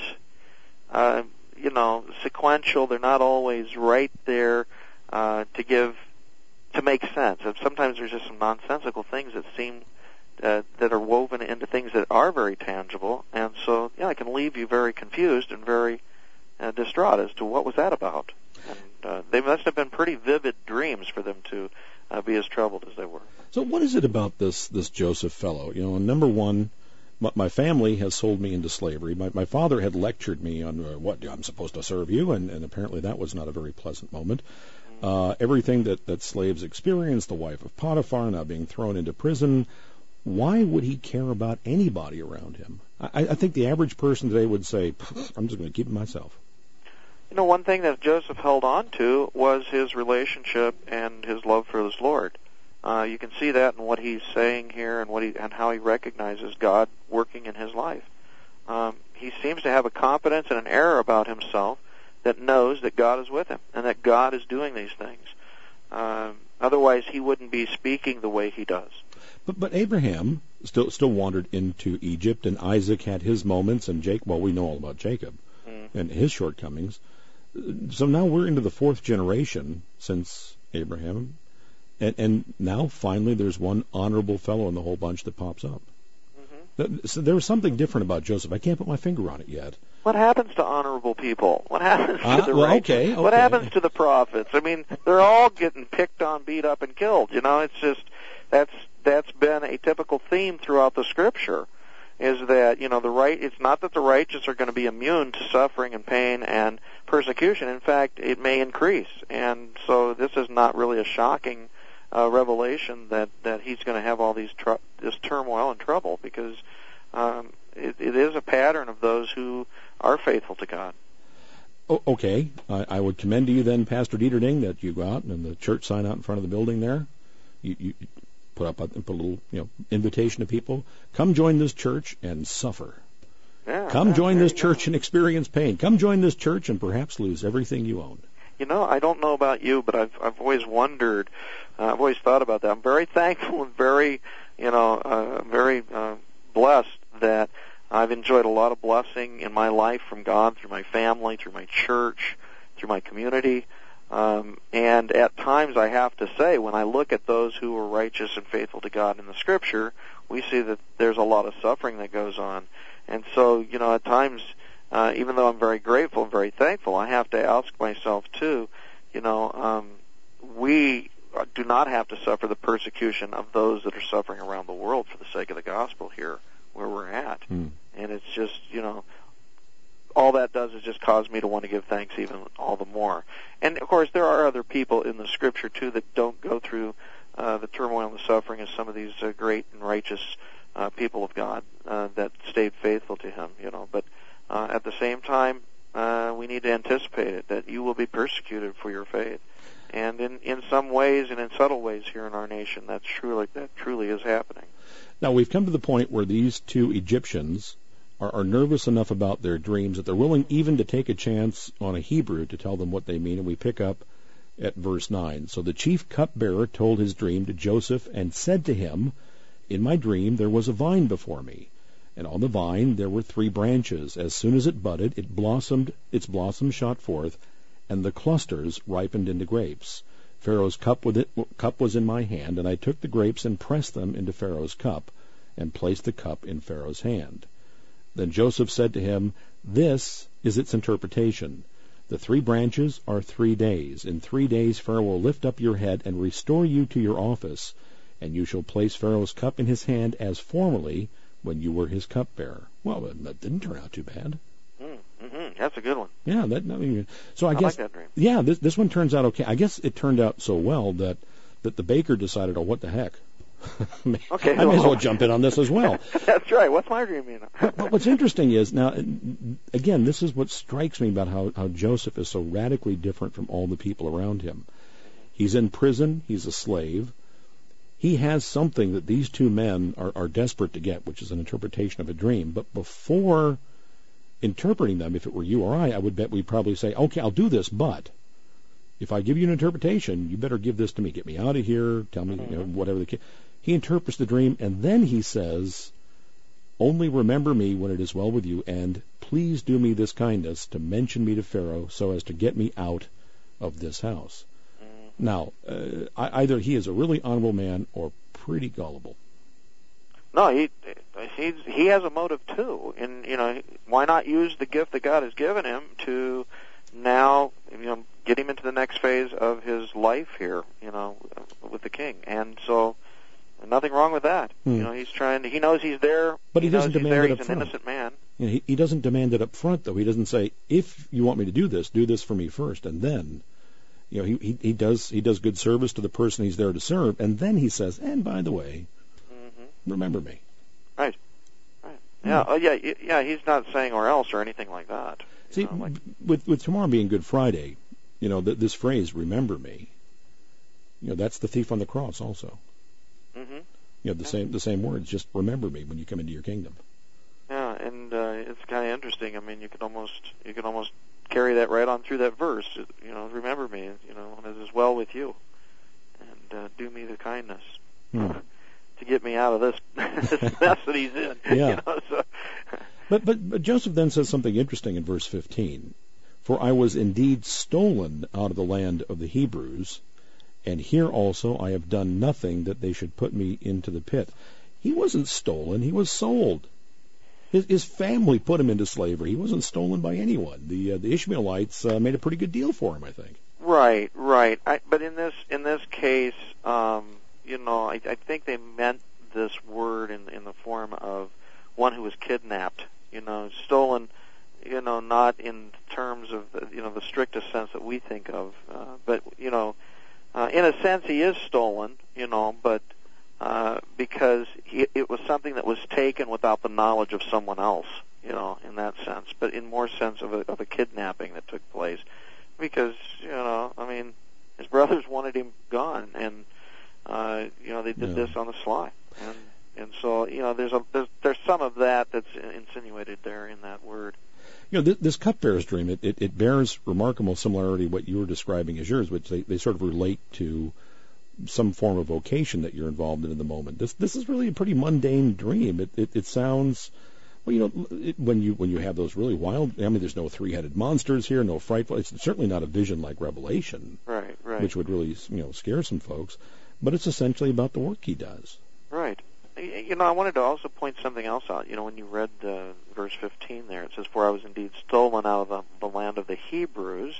uh, you know, sequential. They're not always right there uh, to give to make sense. Sometimes there's just some nonsensical things that seem uh, that are woven into things that are very tangible, and so yeah, it can leave you very confused and very Uh, distraught as to what was that about. And uh, they must have been pretty vivid dreams for them to uh, be as troubled as they were. So what is it about this this Joseph fellow? You know, number one, my, my family has sold me into slavery. My, my father had lectured me on uh, what I'm supposed to serve you, and, and apparently that was not a very pleasant moment. Uh, everything that, that slaves experience, the wife of Potiphar now being thrown into prison. Why would he care about anybody around him? I, I think the average person today would say, I'm just going to keep it myself. You know, one thing that Joseph held on to was his relationship and his love for his Lord. Uh, you can see that in what he's saying here and what he and how he recognizes God working in his life. Um, he seems to have a confidence and an air about himself that knows that God is with him and that God is doing these things. Um, otherwise, he wouldn't be speaking the way he does. But but Abraham still still wandered into Egypt, and Isaac had his moments, and Jacob. Well, we know all about Jacob mm. and his shortcomings. So now we're into the fourth generation since Abraham, and, and now finally there's one honorable fellow in the whole bunch that pops up. Mm-hmm. So there was something different about Joseph. I can't put my finger on it yet. What happens to honorable people? What happens to uh, the well, righteous? okay, okay. What happens to the prophets? I mean, they're all getting picked on, beat up, and killed. You know, it's just that's that's been a typical theme throughout the Scripture. Is that, you know, the right? It's not that the righteous are going to be immune to suffering and pain and persecution. In fact, it may increase. And so this is not really a shocking uh, revelation that, that he's going to have all these tr- this turmoil and trouble, because um, it, it is a pattern of those who are faithful to God. Oh, okay, I, I would commend to you then, Pastor Dieterding, that you go out and the church sign out in front of the building there. You. you Put up a, put a little, you know, invitation to people. Come join this church and suffer. Yeah, Come join this church go. and experience pain. Come join this church and perhaps lose everything you own. You know, I don't know about you, but I've I've always wondered. Uh, I've always thought about that. I'm very thankful and very, you know, uh, very uh, blessed that I've enjoyed a lot of blessing in my life from God, through my family, through my church, through my community. Um, and at times I have to say, when I look at those who are righteous and faithful to God in the Scripture, we see that there's a lot of suffering that goes on. And so, you know, at times, uh, even though I'm very grateful and very thankful, I have to ask myself, too, you know, um, we do not have to suffer the persecution of those that are suffering around the world for the sake of the gospel here where we're at. Hmm. And it's just, you know, all that does is just cause me to want to give thanks even all the more. And, of course, there are other people in the Scripture, too, that don't go through uh, the turmoil and the suffering as some of these uh, great and righteous uh, people of God uh, that stayed faithful to Him, you know. But uh, at the same time, uh, we need to anticipate it, that you will be persecuted for your faith. And in, in some ways and in subtle ways here in our nation, that's truly, that truly is happening. Now, we've come to the point where these two Egyptians are, are nervous enough about their dreams that they're willing even to take a chance on a Hebrew to tell them what they mean, and we pick up at verse nine. So the chief cupbearer told his dream to Joseph and said to him, "In my dream there was a vine before me, and on the vine there were three branches. As soon as it budded, it blossomed, its blossoms shot forth, and the clusters ripened into grapes. Pharaoh's cup, with it, cup was in my hand, and I took the grapes and pressed them into Pharaoh's cup, and placed the cup in Pharaoh's hand." Then Joseph said to him, "This is its interpretation. The three branches are three days. In three days Pharaoh will lift up your head and restore you to your office, and you shall place Pharaoh's cup in his hand as formerly when you were his cupbearer." Well, that didn't turn out too bad. Mm-hmm. That's a good one. Yeah, that. I mean, so I, I guess. like that dream. Yeah, this this one turns out okay. I guess it turned out so well that that the baker decided, "Oh, what the heck? Okay, I may as well jump in on this as well." That's right. What's my dream mean? But what's interesting is now, again, this is what strikes me about how how Joseph is so radically different from all the people around him. He's in prison. He's a slave. He has something that these two men are, are desperate to get, which is an interpretation of a dream. But before interpreting them, if it were you or I, I would bet we'd probably say, "Okay, I'll do this, but if I give you an interpretation, you better give this to me. Get me out of here. Tell me, you know, whatever the case." He interprets the dream, and then he says, "Only remember me when it is well with you, and please do me this kindness to mention me to Pharaoh so as to get me out of this house." Mm-hmm. Now, uh, either he is a really honorable man or pretty gullible. No, he he's, he has a motive too, and you know, why not use the gift that God has given him to now, you know, get him into the next phase of his life here, you know, with the king. And so, nothing wrong with that. Hmm. You know, he's trying to. He knows he's there, but he, he doesn't knows demand he's there, it up he's front. an innocent man. You know, he, he doesn't demand it up front, though. He doesn't say, "If you want me to do this, do this for me first, and then." You know, he, he he does he does good service to the person he's there to serve, and then he says, "And by the way, mm-hmm. remember me." Right. Right. Yeah. Oh, yeah. Yeah. He's not saying "or else" or anything like that. See, know, like, with with tomorrow being Good Friday, you know, th- this phrase "remember me," you know, that's the thief on the cross also. Mm-hmm. You know, the yeah. same the same words. Just remember me when you come into your kingdom. Yeah, and uh, it's kind of interesting. I mean, you could almost you could almost carry that right on through that verse. You know, remember me. You know, when it is well with you, and uh, do me the kindness. Hmm. To get me out of this, this mess that he's in. Yeah. You know, so. but, but but Joseph then says something interesting in verse fifteen. "For I was indeed stolen out of the land of the Hebrews, and here also I have done nothing that they should put me into the pit." He wasn't stolen; he was sold. His, his family put him into slavery. He wasn't stolen by anyone. The uh, the Ishmaelites uh, made a pretty good deal for him, I think. Right, right. I, but in this in this case. Um, You know, I, I think they meant this word in in the form of one who was kidnapped. You know, stolen. You know, not in terms of the, you know the strictest sense that we think of, uh, but you know, uh, in a sense he is stolen. You know, but uh, because he, it was something that was taken without the knowledge of someone else. You know, in that sense, but in more sense of a of a kidnapping that took place, because you know, I mean, his brothers wanted him gone, and Uh, you know, they did yeah. this on the sly, and and so you know, there's a there's, there's some of that that's insinuated there in that word. You know, this, this cupbearer's dream, it, it, it bears remarkable similarity to what you were describing as yours, which they, they sort of relate to some form of vocation that you're involved in in the moment. This this is really a pretty mundane dream. It it, it sounds, well, you know, it, when you when you have those really wild. I mean, there's no three-headed monsters here, no frightful. It's certainly not a vision like Revelation, right, right, which would really you know scare some folks. But it's essentially about the work he does. Right. You know, I wanted to also point something else out. You know, when you read uh, verse fifteen there, it says, "For I was indeed stolen out of the, the land of the Hebrews,"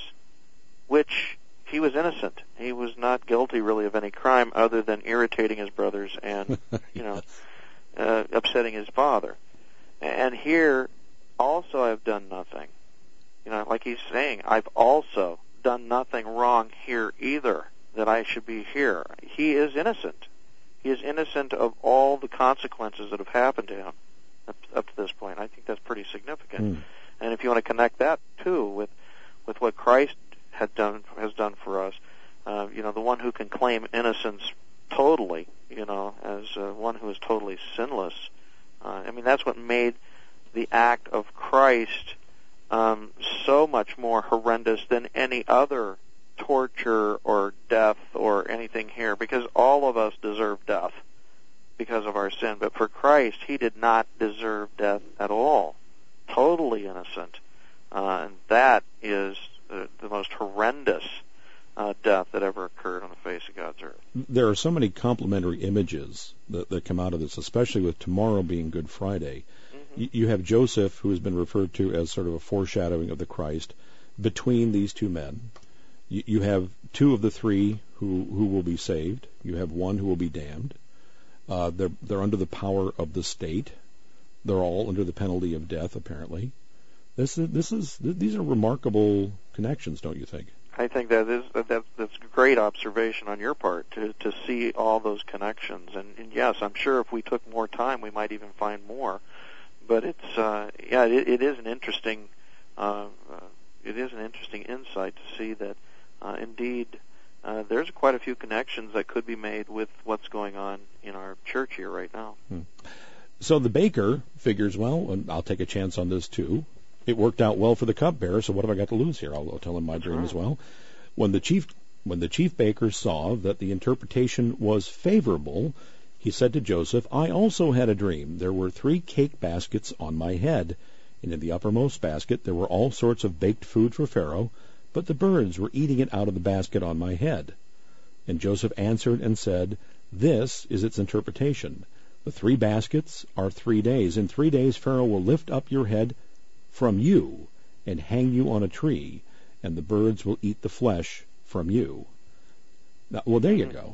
which he was innocent. He was not guilty, really, of any crime other than irritating his brothers and, you know, uh, upsetting his father. And here, also I've done nothing. You know, like he's saying, I've also done nothing wrong here either, that I should be here. He is innocent. He is innocent of all the consequences that have happened to him up, up to this point. I think that's pretty significant. Mm. And if you want to connect that, too, with, with what Christ had done has done for us, uh, you know, the one who can claim innocence totally, you know, as uh, one who is totally sinless. Uh, I mean, that's what made the act of Christ um, so much more horrendous than any other torture or death or anything here, because all of us deserve death because of our sin. But for Christ, he did not deserve death at all. Totally innocent. Uh, and that is the, the most horrendous uh, death that ever occurred on the face of God's earth. There are so many complementary images that, that come out of this, especially with tomorrow being Good Friday. Mm-hmm. Y- you have Joseph, who has been referred to as sort of a foreshadowing of the Christ, between these two men. Y- you have two of the three who, who will be saved. You have one who will be damned. Uh, they're, they're under the power of the state. They're all under the penalty of death, apparently. This is, this is these are remarkable connections, don't you think? I think that is that that's a great observation on your part to to see all those connections. And, and yes, I'm sure if we took more time, we might even find more. But it's uh, yeah, it, it is an interesting uh, uh, it is an interesting insight to see that uh, indeed uh, there's quite a few connections that could be made with what's going on in our church here right now. Hmm. So the baker figures, well, I'll take a chance on this too. It worked out well for the cupbearer, so what have I got to lose here? I'll, I'll tell him my dream as well. When the chief when the chief baker saw that the interpretation was favorable, he said to Joseph, I also had a dream. There were three cake baskets on my head, and in the uppermost basket there were all sorts of baked food for Pharaoh, but the birds were eating it out of the basket on my head. And Joseph answered and said, This is its interpretation. The three baskets are three days. In three days Pharaoh will lift up your head from you and hang you on a tree, and the birds will eat the flesh from you. Now, well, there you go.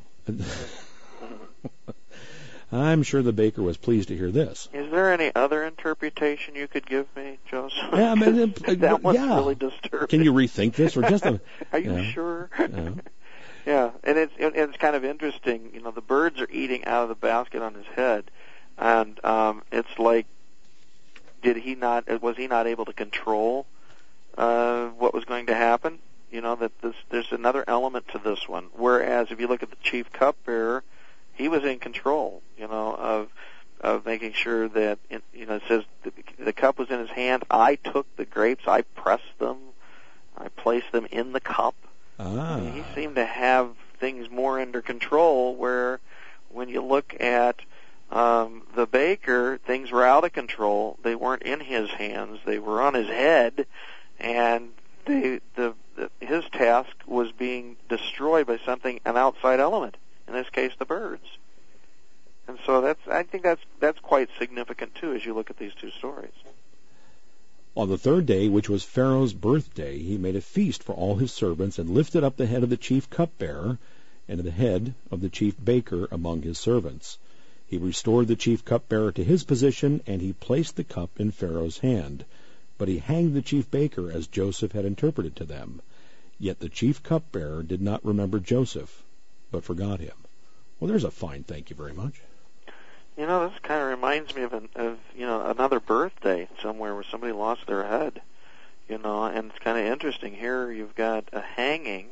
I'm sure the baker was pleased to hear this. Is there any other interpretation you could give me, Joseph? Yeah, I mean, it, that one's yeah. really disturbing. Can you rethink this, or just a? Are you, you know, sure? Yeah. Yeah, and it's it's kind of interesting. You know, the birds are eating out of the basket on his head, and um, it's like, did he not? Was he not able to control uh, what was going to happen? You know, that this, there's another element to this one. Whereas if you look at the chief cupbearer, he was in control. You know, of of making sure that it, you know it says the, the cup was in his hand. I took the grapes, I pressed them, I placed them in the cup. Ah. I mean, he seemed to have things more under control, where when you look at um, the baker, things were out of control. They weren't in his hands. They were on his head, and they, the, the, his task was being destroyed by something, an outside element, in this case the birds. And so that's, I think that's, that's quite significant, too, as you look at these two stories. On the third day, which was Pharaoh's birthday, he made a feast for all his servants and lifted up the head of the chief cupbearer and the head of the chief baker among his servants. He restored the chief cupbearer to his position, and he placed the cup in Pharaoh's hand. But he hanged the chief baker as Joseph had interpreted to them. Yet the chief cupbearer did not remember Joseph, but forgot him. Well, there's a fine thank you very much. You know, this kind of reminds me of, an, of you know, another birthday somewhere where somebody lost their head. You know, and it's kind of interesting. Here you've got a hanging.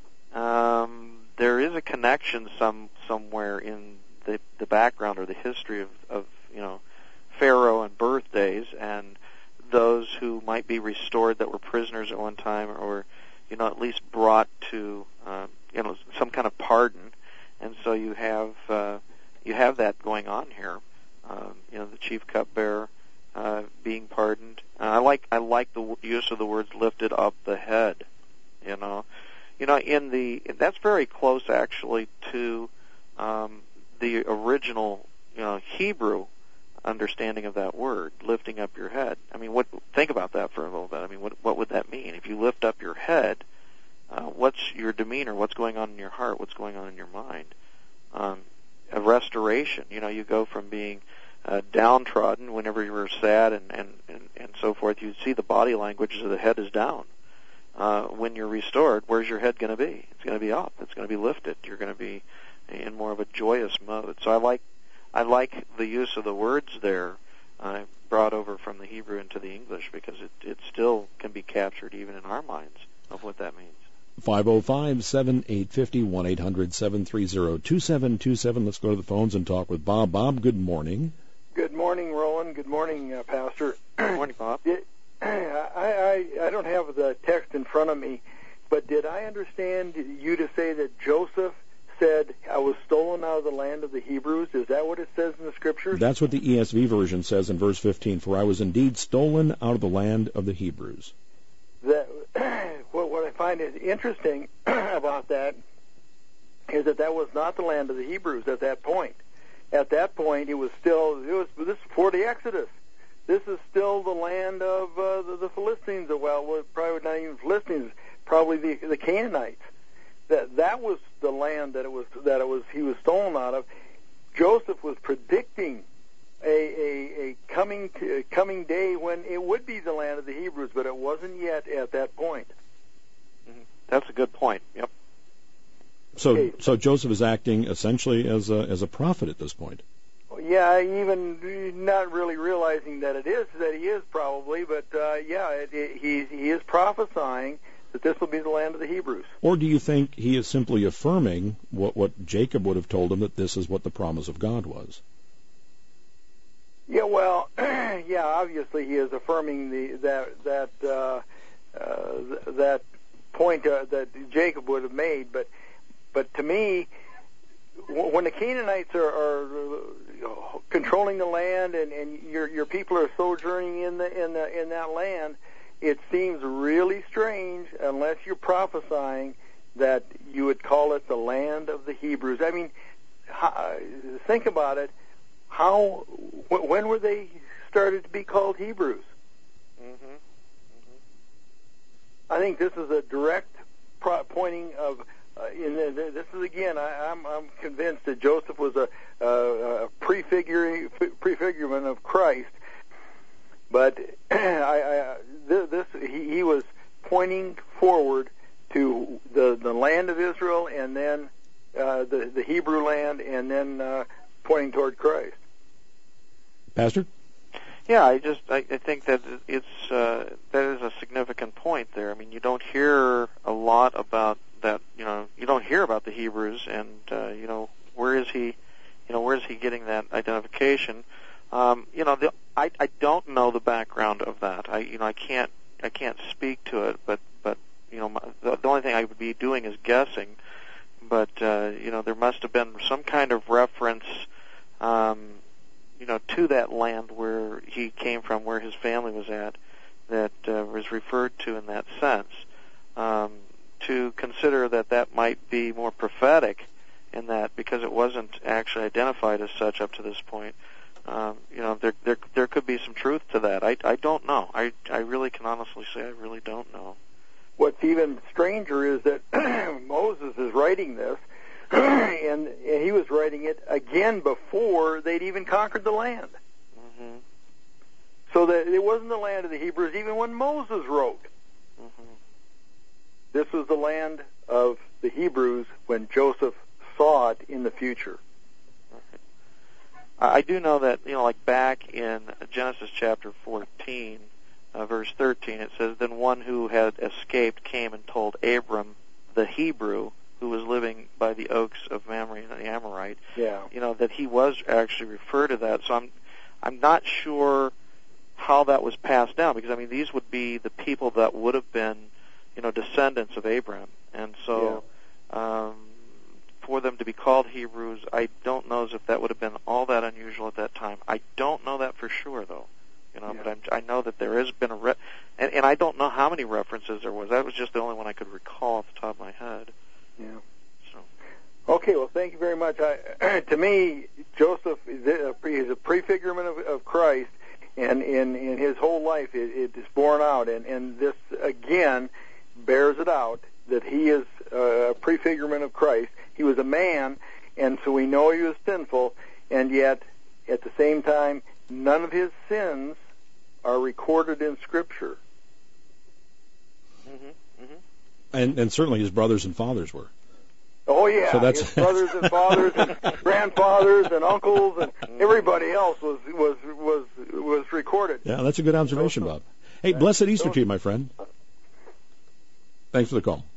Um, there is a connection some somewhere in the the background or the history of, of you know, Pharaoh and birthdays and those who might be restored that were prisoners at one time, or you know, at least brought to uh, you know, some kind of pardon. and so you have uh, you have that going on here. Um, you know, the chief cupbearer uh, being pardoned. And I like I like the use of the words "lifted up the head." You know, you know, in the that's very close actually to um, the original, you know, Hebrew understanding of that word, lifting up your head. I mean, what? Think about that for a little bit. I mean, what what would that mean? If you lift up your head, uh, what's your demeanor? What's going on in your heart? What's going on in your mind? Um, a restoration. You know, you go from being uh, downtrodden whenever you were sad and, and, and, and so forth. You see the body language of the head is down. Uh, when you're restored, where's your head going to be? It's going to be up. It's going to be lifted. You're going to be in more of a joyous mode. So I like I like the use of the words there uh, brought over from the Hebrew into the English, because it, it still can be captured even in our minds of what that means. five oh five, seven eight five oh, one eight hundred, seven three zero, two seven two seven. Let's go to the phones and talk with Bob. Bob, good morning. Good morning, Roland. Good morning, uh, Pastor. Good morning, Bob. Did, I, I, I don't have the text in front of me, but did I understand you to say that Joseph said, I was stolen out of the land of the Hebrews? Is that what it says in the Scriptures? That's what the E S V version says in verse fifteen, for I was indeed stolen out of the land of the Hebrews. That, what, what I find is interesting about that is that that was not the land of the Hebrews at that point. At that point, it was still, it was this is before the Exodus. This is still the land of uh, the, the Philistines. Well, probably not even Philistines, probably the, the Canaanites. That that was the land that it was that it was he was stolen out of. Joseph was predicting a a, a coming a coming day when it would be the land of the Hebrews, but it wasn't yet at that point. Mm-hmm. That's a good point. Yep. So Okay. so Joseph is acting essentially as a as a prophet at this point. Yeah, even not really realizing that it is that he is probably, but uh, yeah, it, it, he he is prophesying that this will be the land of the Hebrews. Or do you think he is simply affirming what, what Jacob would have told him, that this is what the promise of God was? Yeah, well, yeah, obviously he is affirming the that that uh, uh, that point uh, that Jacob would have made, but but to me, when the Canaanites are, are uh, controlling the land and, and your your people are sojourning in the in the in that land, it seems really strange, unless you're prophesying, that you would call it the land of the Hebrews. I mean, how, think about it. How, when were they started to be called Hebrews? Mm-hmm. Mm-hmm. I think this is a direct pro- pointing of. Uh, in the, this is again. I, I'm, I'm convinced that Joseph was a, a, a prefiguring prefigurement of Christ. But I, I, this he, he was pointing forward to the, the land of Israel, and then uh, the the Hebrew land, and then uh, pointing toward Christ. Pastor? Yeah, I just I, I think that it's uh, that is a significant point there. I mean, you don't hear a lot about that. You know, you don't hear about the Hebrews, and uh, you know, where is he? You know, where is he getting that identification? Um, you know, the, I I don't know the background of that. I you know I can't I can't speak to it, but but you know my, the, the only thing I would be doing is guessing. But uh, you know, there must have been some kind of reference, um, you know, to that land where he came from, where his family was at, that uh, was referred to in that sense. Um, to consider that that might be more prophetic in that, because it wasn't actually identified as such up to this point. Um, you know, there there there could be some truth to that. I I don't know. I I really can honestly say I really don't know. What's even stranger is that Moses is writing this, and, and he was writing it again before they'd even conquered the land. Mm-hmm. So that it wasn't the land of the Hebrews even when Moses wrote. Mm-hmm. This was the land of the Hebrews when Joseph saw it in the future. I do know that, you know, like back in Genesis chapter fourteen, uh, verse thirteen, it says, "Then one who had escaped came and told Abram, the Hebrew, who was living by the oaks of Mamre, the Amorite," Yeah. you know, that he was actually referred to that. So I'm, I'm not sure how that was passed down, because I mean, these would be the people that would have been, you know, descendants of Abraham, and so, yeah. um, for for them to be called Hebrews, I don't know as if that would have been all that unusual at that time. I don't know that for sure, though. You know, yeah. But I'm, I know that there has been a, re- and, and I don't know how many references there was. That was just the only one I could recall off the top of my head. Yeah. So. Okay, well, thank you very much. I, to me, Joseph is a, is a prefigurement of, of Christ, and in, in his whole life it, it is borne out, and, and this, again, bears it out that he is a prefigurement of Christ. He was a man, and so we know he was sinful, and yet, at the same time, none of his sins are recorded in Scripture. Mm-hmm, mm-hmm. And, and certainly his brothers and fathers were. Oh, yeah. So that's his brothers and fathers and grandfathers and uncles and everybody else was was was was recorded. Yeah, that's a good observation, Bob. Hey, blessed Easter to you, my friend. Thanks for the call.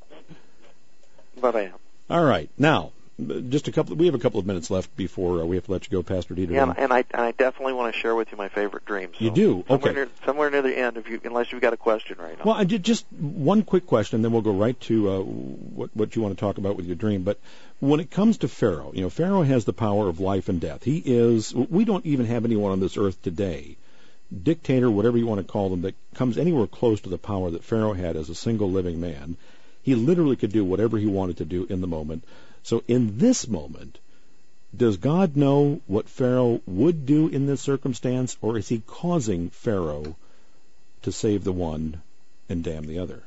But I am. All right. Now, just a couple. We have a couple of minutes left before uh, we have to let you go, Pastor Dieter. Yeah, and I and I definitely want to share with you my favorite dreams. So you do? Somewhere Okay. Near, somewhere near the end, if you unless you've got a question right now. Well, I did just one quick question, then we'll go right to uh, what what you want to talk about with your dream. But when it comes to Pharaoh, you know, Pharaoh has the power of life and death. He is. We don't even have anyone on this earth today, dictator, whatever you want to call them, that comes anywhere close to the power that Pharaoh had as a single living man. He literally could do whatever he wanted to do in the moment. So in this moment, does God know what Pharaoh would do in this circumstance, or is he causing Pharaoh to save the one and damn the other?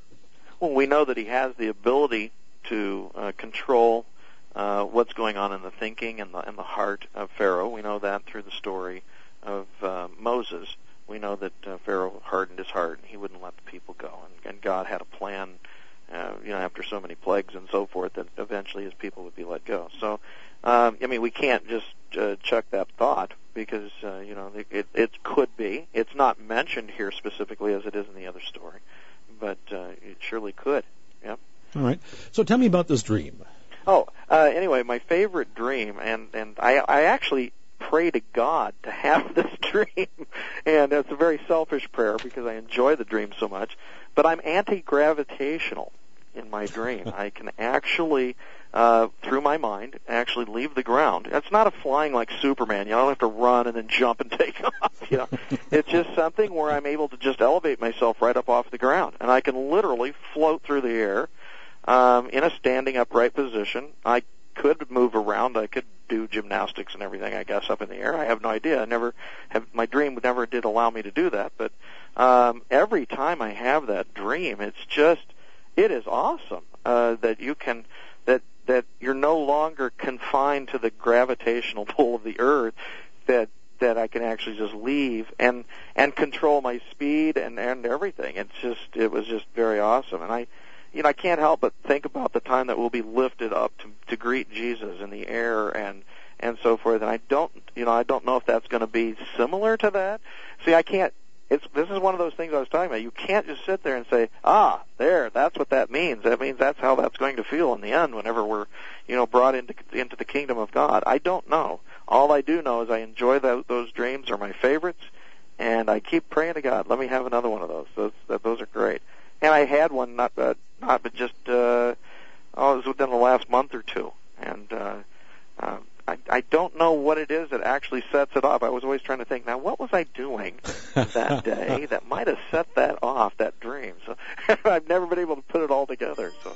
Well, we know that he has the ability to uh, control uh, what's going on in the thinking and the, and the heart of Pharaoh. We know that through the story of uh, Moses. We know that uh, Pharaoh hardened his heart, and he wouldn't let the people go. And, and God had a plan, uh, you know, after so many plagues and so forth, that eventually his people would be let go. So, um, I mean, we can't just uh, chuck that thought because, uh, you know, it, it could be. It's not mentioned here specifically as it is in the other story, but uh, it surely could. Yep. All right. So tell me about this dream. Oh, uh, anyway, my favorite dream, and, and I, I actually pray to God to have this dream, and it's a very selfish prayer because I enjoy the dream so much, but I'm anti-gravitational in my dream. I can actually, uh, through my mind, actually leave the ground. It's not a flying like Superman. You know, I don't have to run and then jump and take off. You know, it's just something where I'm able to just elevate myself right up off the ground, and I can literally float through the air um, in a standing upright position. I could move around. I could do gymnastics and everything, I guess, up in the air. I have no idea. I never have. My dream never did allow me to do that. But um, every time I have that dream, it's just, it is awesome uh, that you can, that that you're no longer confined to the gravitational pull of the earth. That that I can actually just leave and and control my speed and and everything. It's just, it was just very awesome. And I. You know, I can't help but think about the time that we'll be lifted up to, to greet Jesus in the air and and so forth. And I don't, you know, I don't know if that's going to be similar to that. See, I can't. It's this is one of those things I was talking about. You can't just sit there and say, ah, there, that's what that means. That means that's how that's going to feel in the end. Whenever we're, you know, brought into into the kingdom of God, I don't know. All I do know is I enjoy those, those dreams. Are my favorites, and I keep praying to God, let me have another one of those. Those those are great. And I had one, not uh, not but just uh, oh, it was within the last month or two, and uh, uh, I I don't know what it is that actually sets it off. I was always trying to think, now what was I doing that day that might have set that off, that dream? So I've never been able to put it all together. So,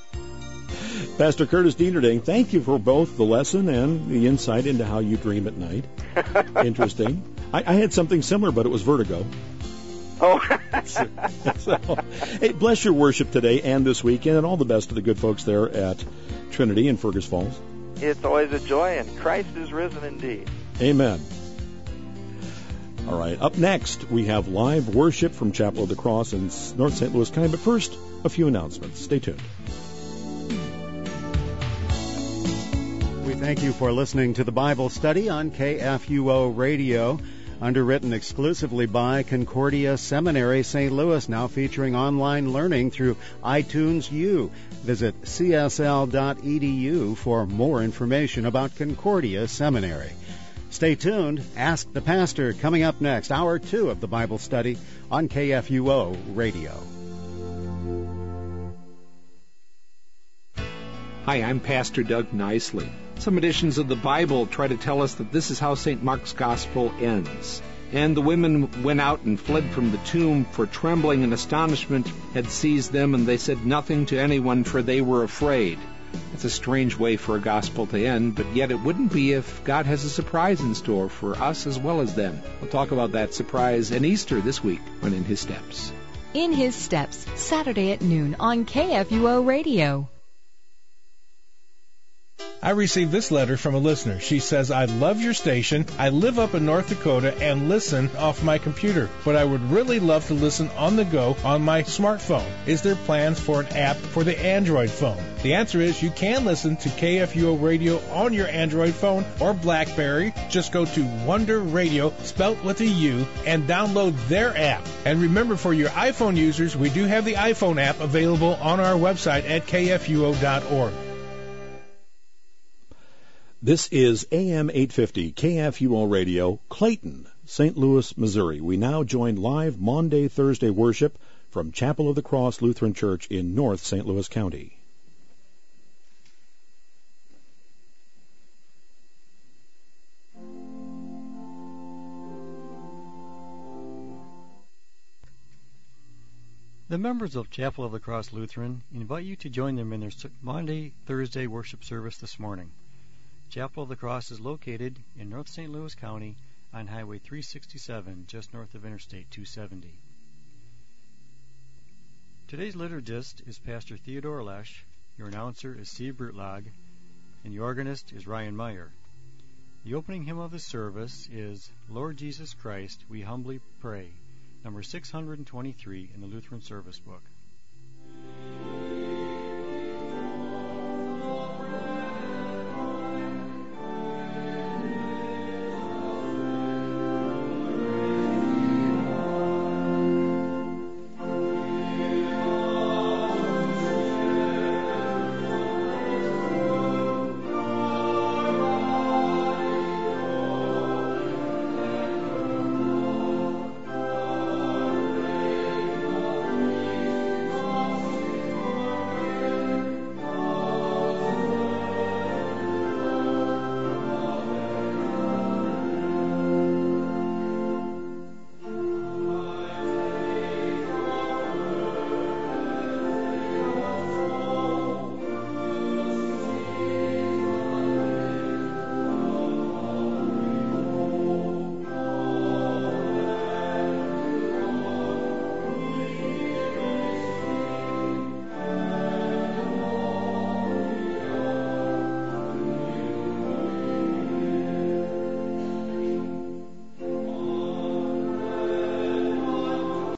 Pastor Curtis Dieterding, thank you for both the lesson and the insight into how you dream at night. Interesting. I, I had something similar, but it was vertigo. Oh. so, so, hey, bless your worship today and this weekend, and all the best to the good folks there at Trinity in Fergus Falls. It's always a joy, and Christ is risen indeed. Amen. All right, up next, we have live worship from Chapel of the Cross in North Saint Louis County, but first, a few announcements. Stay tuned. We thank you for listening to the Bible study on K F U O Radio. Underwritten exclusively by Concordia Seminary, Saint Louis, now featuring online learning through iTunes U. Visit c s l dot e d u for more information about Concordia Seminary. Stay tuned. Ask the Pastor coming up next, hour two of the Bible study on K F U O Radio. Hi, I'm Pastor Doug Nicely. Some editions of the Bible try to tell us that this is how Saint Mark's Gospel ends. And the women went out and fled from the tomb, for trembling and astonishment had seized them, and they said nothing to anyone, for they were afraid. It's a strange way for a gospel to end, but yet it wouldn't be if God has a surprise in store for us as well as them. We'll talk about that surprise and Easter this week on In His Steps. In His Steps, Saturday at noon on K F U O Radio. I received this letter from a listener. She says, I love your station. I live up in North Dakota and listen off my computer, but I would really love to listen on the go on my smartphone. Is there plans for an app for the Android phone? The answer is you can listen to K F U O Radio on your Android phone or BlackBerry. Just go to Wonder Radio, spelt with a U, and download their app. And remember, for your iPhone users, we do have the iPhone app available on our website at K F U O dot org. This is A M eight fifty K F U O Radio, Clayton, Saint Louis, Missouri. We now join live Maundy, Thursday worship from Chapel of the Cross Lutheran Church in North Saint Louis County. The members of Chapel of the Cross Lutheran invite you to join them in their Maundy, Thursday worship service this morning. Chapel of the Cross is located in North Saint Louis County on Highway three sixty-seven, just north of Interstate two seventy. Today's liturgist is Pastor Theodore Lesch, your announcer is Steve Brutlag, and the organist is Ryan Meyer. The opening hymn of the service is Lord Jesus Christ, We Humbly Pray, number six hundred twenty-three in the Lutheran Service Book.